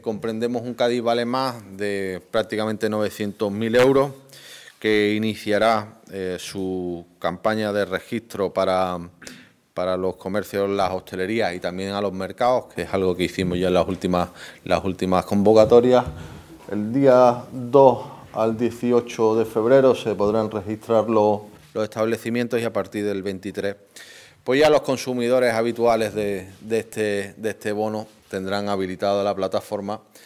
Comprendemos un Cádiz Vale Más de prácticamente 900.000 euros que iniciará su campaña de registro para los comercios, las hostelerías y también a los mercados, que es algo que hicimos ya en las últimas convocatorias. El día 2 al 18 de febrero se podrán registrar los establecimientos y a partir del 23 pues ya los consumidores habituales de este bono tendrán habilitada la plataforma